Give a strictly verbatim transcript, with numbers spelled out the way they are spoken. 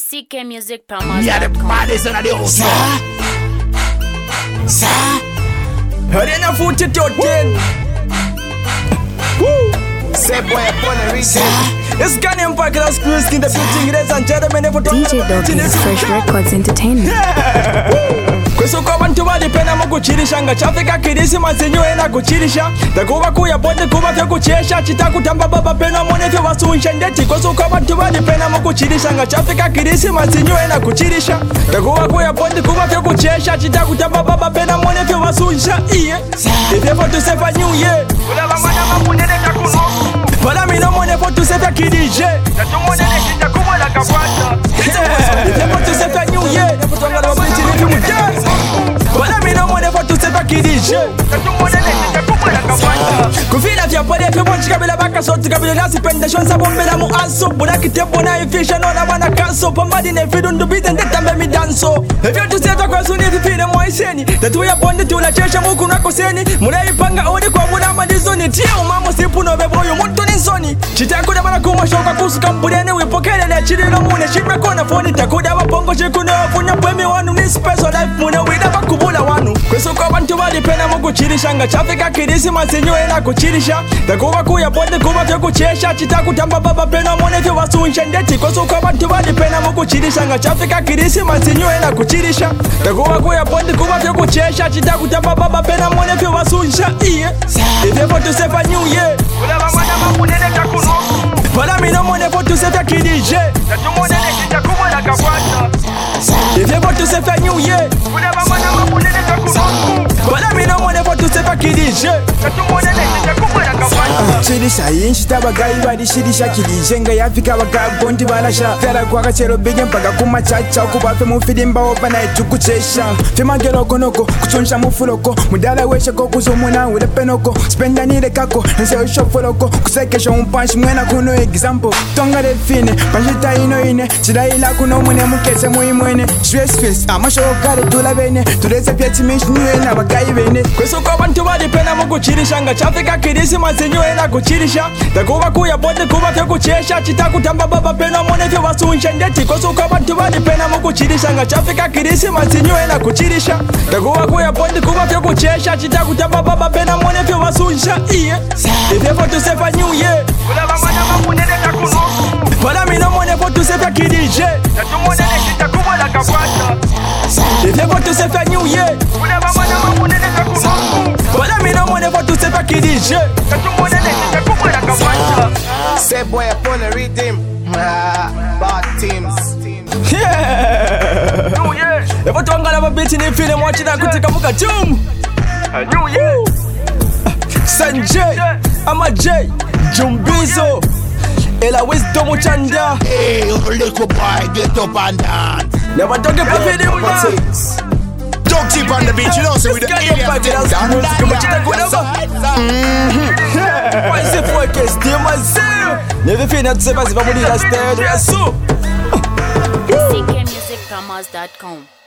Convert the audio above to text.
C K Music Promos. Yeah, the baddest in the house. Sir, sir, Hurry enough food to thirteen. Say boy upon the reset. It's Ghanaian Park and Screw Skin, the beauty, ladies and gentlemen. D J Doggy's Fresh Records Entertainment. Kwesuka bantu balipenda mukuchirishanga chafika kirisi masinyo ena kuchirisha takuba kuya bonde kuba fyo kuchesha chitakutamba baba pena mone fyo wasunsha ndeti kwesuka bantu balipenda mukuchirishanga chafika kirisi masinyo ena kuchirisha takuba kuya bonde kuba fyo kuchesha chitakutamba baba pena mone fyo wasunsha iye ifye for to say for new year ulaba mwana mamunene takuno Para mi no money for to say for kidije tatumone nekita kubo la kabwata ifye for to say for new year nefutonga lo binti ni mudance Para mi no money for to say for kidije tatumone nekita kubo la kabwata Kufila fya pode fya bonchi kabila baka soti kabila nasi pende shonsa bombela mu aso Buna kitepo na ifisha no na wana kanso Pambadi ne fidu ndubite ndetambe mi danso Ifyo to say for kwa suni fifine moiseni Tatu ya bonde tula chesha muku na koseni Muna ipanga odi kwa muna madizoni Tia umamo sipu no beboyo muntu nisoni Chitakuda mana kumashoka kusuka mpudene Wipokele na chiri no mune Shime kona foni takuda wapongo chikuno Funya pwemi wanu ni special life mune Wida bakubula wanu Kwesuka bantu wadi pena muku chirishanga Chafika kirisi masinyo ena kuchirisha Takuba kuya bonde kuba fyo kuchesha Chitakutamba baba pena mone fyo wasunsha ndeti Kwesuka bantu wadi pena muku chirishanga Chafika kirisi masinyo ena kuchirisha Takuba kuya bonde kuba fyo kuchesha Chitakutamba baba pena mone fyo wasunsha iye Ifye for to say for new year Ulaba mwana mamunene takuno Para mi no money for to say for kidije Tatumone nekita kubo la kabwata Ifye for to say for new year Ulaba mwana mamunene takuno Para mi no money for to say for kidije Tatumone nekita kubo la kabwata chirisha yinshi tabagayi barishirisha kidije nga yafika bagagondi balasha Tera kwa kachero bige mpaka kumachacha Kubafe mufilimba opa na etukuchesha Fima gero konoko kuchonsha mufuloko Mudala wesheko kuzumuna ule penoko Spenda nile kako nse usho fuloko Kusekesha umpanshi mwena kuno example Tonga define panjita ino ine Chidaila kuno mwene mukese mui mwene Stress stress amasho kare tula bene Tureze pieti mish nyue na bagayi bene Kwesuka bantu wadi pena muku chirishanga Chafika kirisi masinyo ena kuchirisha Takuba kuya bonde kuba fyo kuchesha Chitakutamba baba pena mone fyo wasunsha ndeti Kwesuka bantu wadi pena muku chirishanga Chafika kirisi masinyo ena kuchirisha Takuba kuya bonde kuba fyo kuchesha Chitakutamba baba pena mone fyo wasunsha iye Ifye for to say for new year Ulaba mwana mamunene takuno Para mi no money for to say for kidije Tatumone nekita kubo la kabwata Ifye for to say for new year Ulaba mwana mamunene takuno Para mi no money for to say for kidije Tatumone nekita kubo la kabwata Say boy upon the rhythm. Bad teams. Yeah New year Evo tuangala mabiti ni file mwachina kutika muka chum New year Sanjay Ama J Jumbizo Ela wisdom uchanda Hey, little boy, get up and dance. Never talk about it Don't keep on the beat, you know, so with the alien thing. Why is it for a case? Dear myself Never feel not to say, but if I'm going to stay, C K Music Promos dot com.